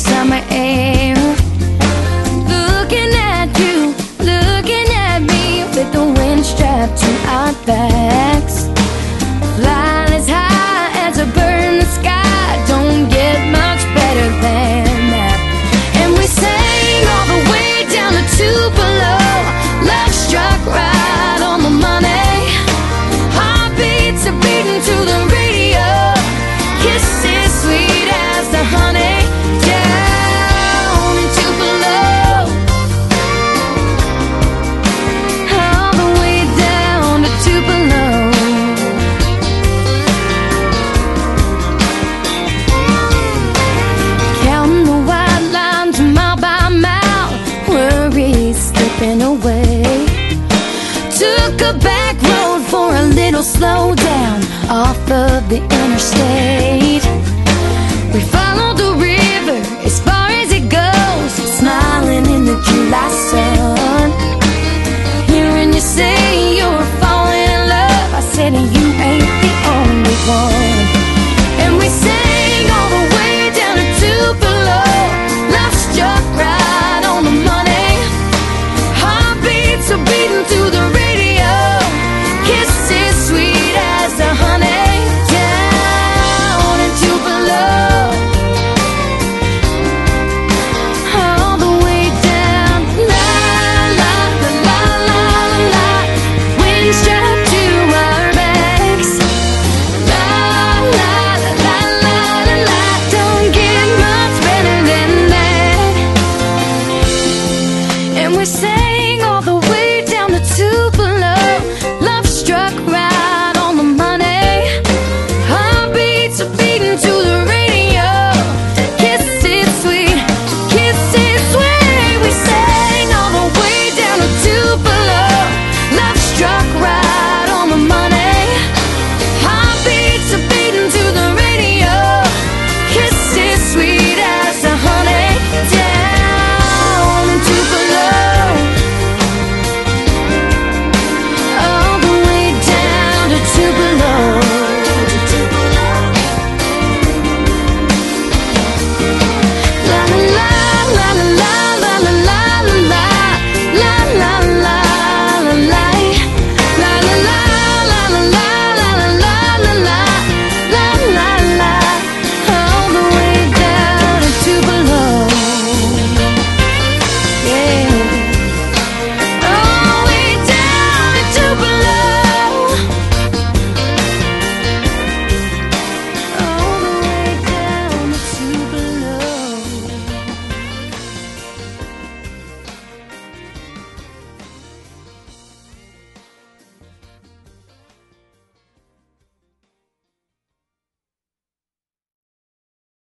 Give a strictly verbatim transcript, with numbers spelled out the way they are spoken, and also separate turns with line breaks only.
summer air. Looking at you, looking at me, with the wind strapped to our backs. Flying as high as a bird in the sky, don't get much better than that. And we sang all the way down to Tupelo. Love struck right on the money. Heartbeats are beating to the radio. Kisses sweet as the honey. Down in Tupelo, all the way down to Tupelo. Counting the white lines mile by mile, worries slipping away. Took a back road for a little slowdown off of the interstate. We followed the river as far as it goes, smiling in the July sun. Hearing you say you're falling in love, I said you ain't the only one. And we sang all the way down to Tupelo. Love struck right on the money. Heartbeats are beating to the radio. Kisses sweet as the honey. Down in Tupelo, all the way down. La la la la la la. Wind strapped to our backs. La la la la la la la. Don't get much better than that. And we say